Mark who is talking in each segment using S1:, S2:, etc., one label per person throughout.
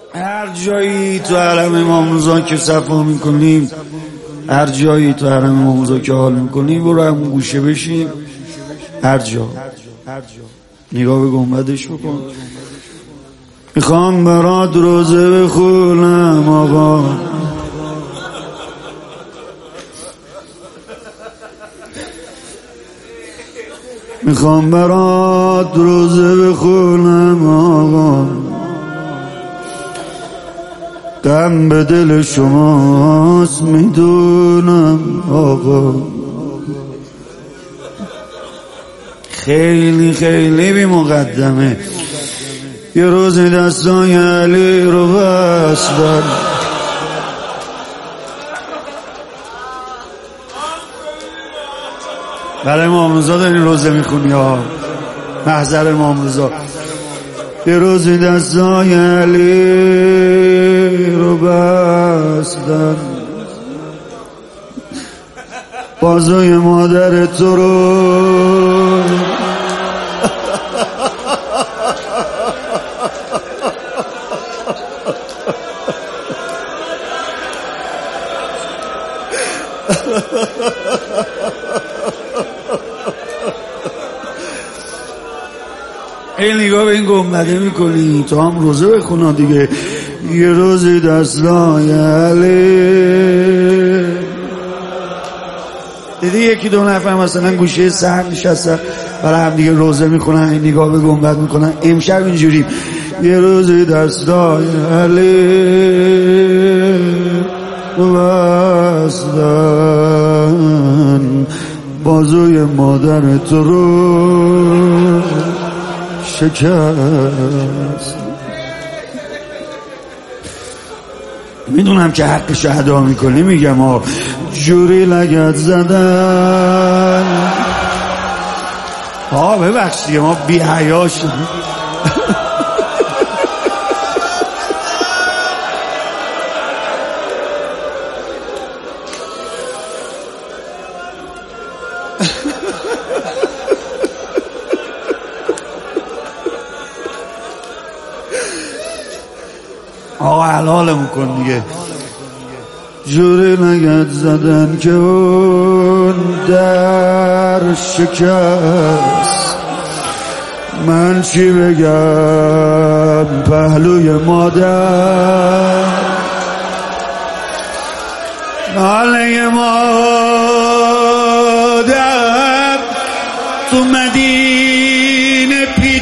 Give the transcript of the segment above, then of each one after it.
S1: هر جایی تو حرم امام رضا که صفا میکنیم، هر جایی تو حرم امام رضا که حال میکنیم، برو همون گوشه بشین. هر جا نگاه به گنبدش بکن. میخوام برات روزه بخونم آقا، میخوام برات روزه بخونم آقا، غم به دل شماست میدونم آقا. خیلی خیلی بی مقدمه یه روز دستای علی رو بس بر برای امام رضا داری روزه میخونی ها، محضر امام رضا. یه روز دستای علی رو بستن، بازوی مادر تو رو این نگاه به این گنبده میکنی تو هم روزه بخونا دیگه. یه روزی دستای علی، دیدی یکی دو نفر مثلا گوشه سر نشستن برای هم دیگه روزه میکنن، این نگاه به گنبد میکنن. امشب اینجوری یه روزی دستای علی بستن، بازوی مادر تو رو شکست. میدونم که حقش ادا میکنی، میگم ها جوری لگت زدن. ببخشید ما بی حیا شدیم. آقا حلالمون کن دیگه. جوری لگت زدن که اون در شکست، من چی بگم پهلوی مادر، ناله مادر تو مدینه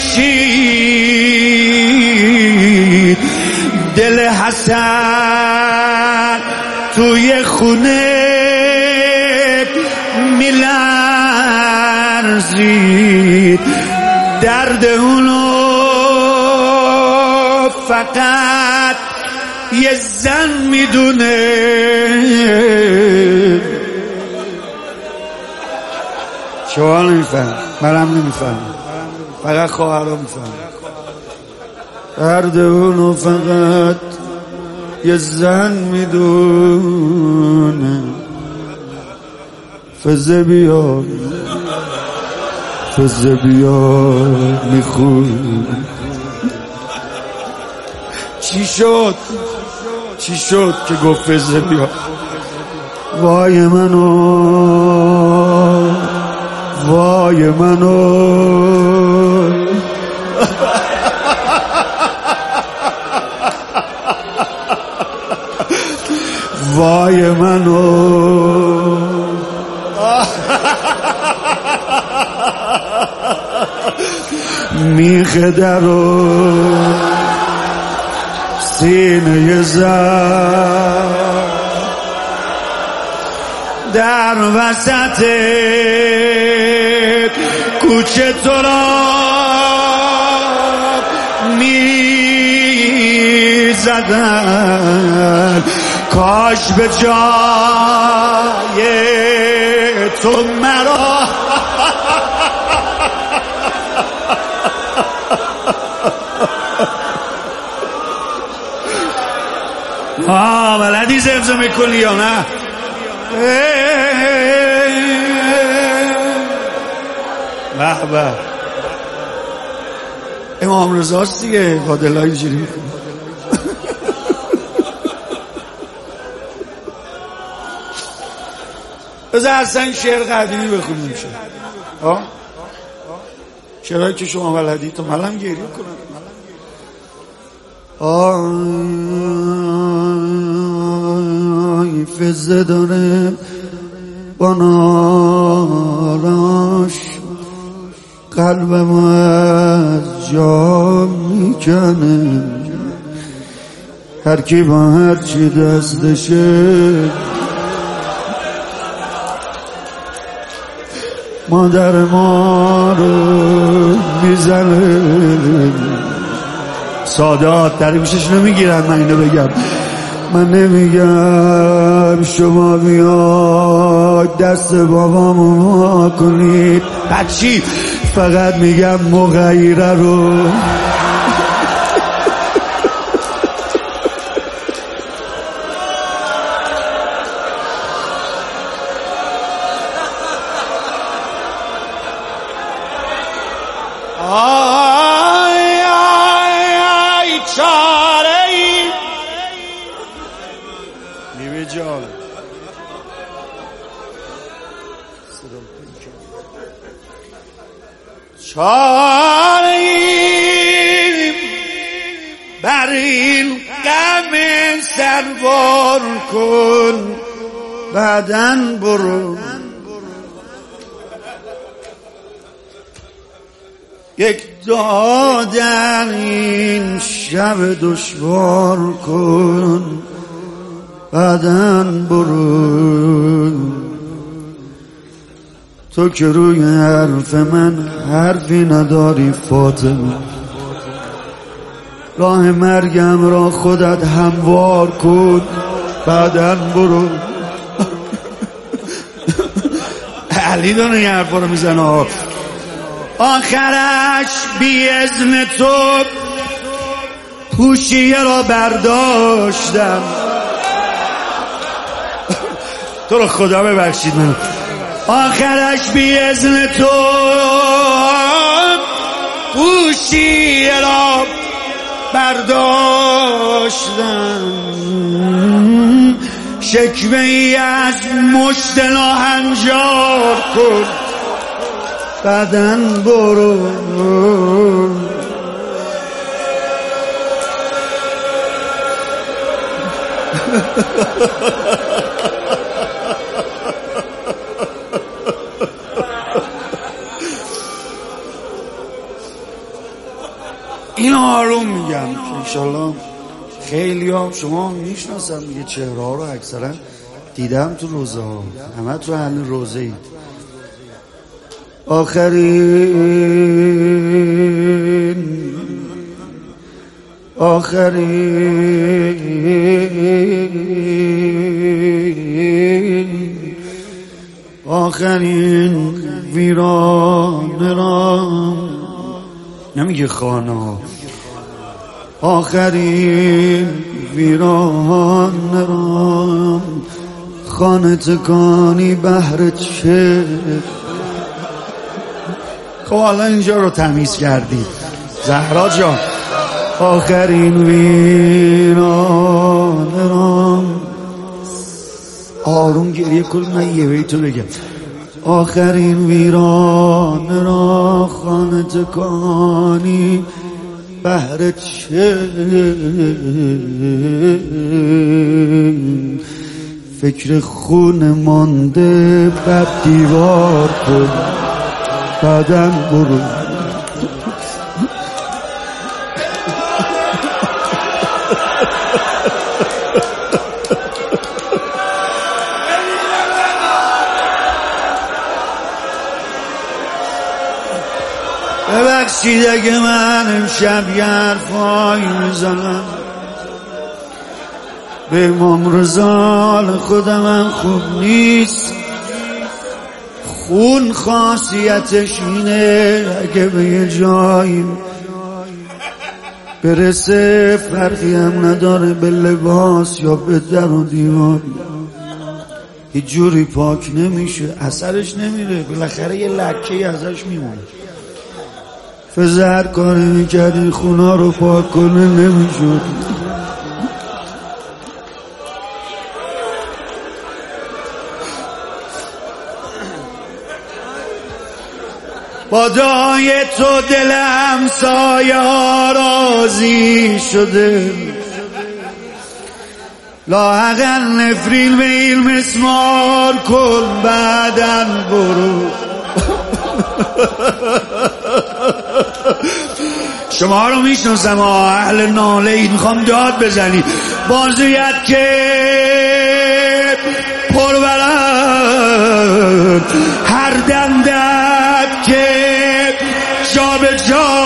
S1: پیچید، دل حسن توی خونه میلرزید، درد اونو فقط یه زن میدونه. شما نمیفهم، منم نمیفهم، فقط خواهرها میفهم. درد اونو فقط یه زن میدونه. فزه بیار فزه بیار میخون. چی شد که گفت فزه بیار؟ وای منو وای منو وای منو میخه درو سینه زن، در وسط کوچه تو را میزدن، کاش به جای تو مرا بلدی زمزمه میکنی یا نه؟ به به امام رضاست دیگه، با دلای اینجوری میکنه. بذار اصلا شعر قدیمی بخونیم شعرهایی که شما بلدی تو منم گریه کنم. آی فزه داره با نالاش قلبم از جا میکنه، هر کی با هر چی دستشه مادر ما رو میزنه. سادات تعریفش نمیگیرن، من اینو بگم، من نمیگم شما بیاد دست بابامو وا کنید، بچی فقط میگم مغیره رو چاره ای نیمه جان چاره ای بر این غم سربار کن، بعدن برو یک دادن این شب دشوار کن، بعدن برو. تو که روی حرف من حرفی نداری فاطمه، راه مرگم را خودت هموار کن، بعدن برو. علی دونه این حرفا رو میزنه، آخرش بی اذن تو پوشیه را برداشتم. تو رو خدا ببخشید من، آخرش بی اذن تو پوشیه را برداشتم. شکوه ای از مشت ناهنجار کن، بعدن برو. این آروم میگم که انشالله خیلی هم شما میشناسم دیگه، چهره ها رو اکثرا دیدم تو روزه ها، همه تو همین روزه اید. آخرین ویرانه را نمیگه خانه، آخرین ویرانه را خانه تکانی بهر چه. خب حالا اینجا رو تمیز کردی زهرا جان. آخرین ویرانه را آروم گریه کن، من یه بیتو بگم. آخرین ویرانه را خانه تکانی بهر چه، فکر خون مانده بر دیوار کن، بعدن برو. ببخشید اگه من امشب یه حرفایی میزنم، به امام رضا خودم هم خوب نیست. خون خاصیتش اینه اگه به یه جایی برسه فرقی هم نداره به لباس یا به در و دیوار، هیچ جوری پاک نمیشه، اثرش نمیره، بالاخره یه لکه‌ای ازش میمونه. فزر کاری میکردی خونا رو پاک کنه نمیشد. با دعای تو دلم سایه ها راضی شده، لااقل نفرین به این مسمار کن بعداً برو. شما رو میشناسم اهل ناله اید، میخوام داد بزنی بازویت که پرورم، هر دندت که جا به جا،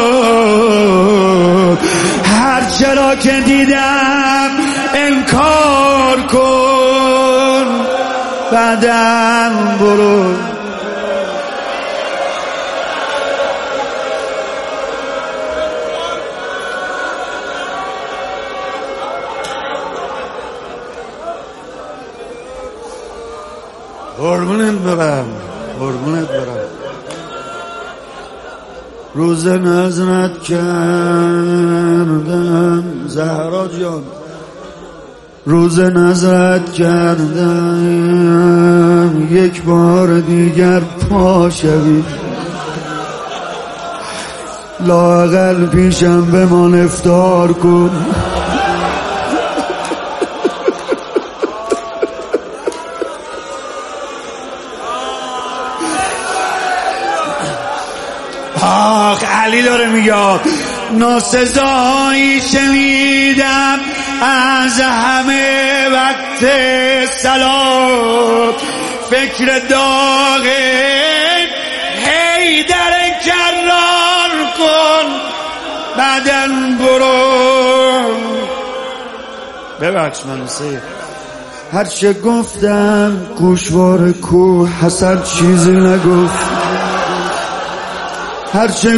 S1: هر چرا که دیدم انکار کن بعداً برو. قربونت برم، قربونت برم. روز نظرت کردم زهرا جان، روز نظرت کردم یک بار دیگر پا شوی، لااقل پیشم بمان افطار کن. آخ علی داره میگه ناسزایی شنیدم از همه وقت سلام، فکر داغ هی در کرار کن بعداً برو. ببخش منو سید، هر چه گفتم گوشوار کو حسن چیزی نگفت، هر چه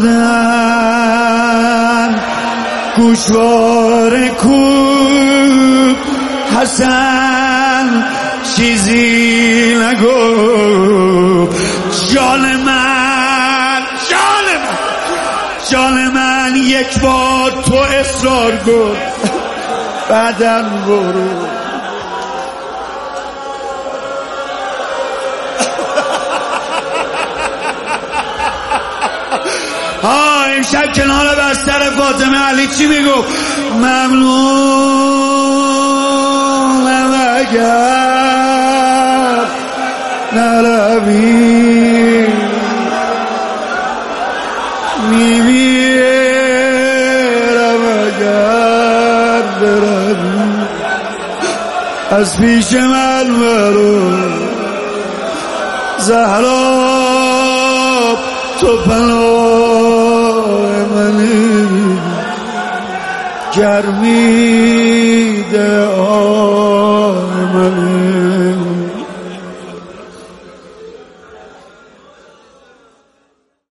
S1: گفتم گوشوار کوب حسن چیزی نگفت. جان من، جان من، جان من یک بار تو اصرار کن بعداً برو. امشب کنار بستر فاطمه علی چی میگو؟ ممنونم اگر نروی، میمیرم اگر بروی، از پیش من برو زهرا، تو پناه منی، گرمی ده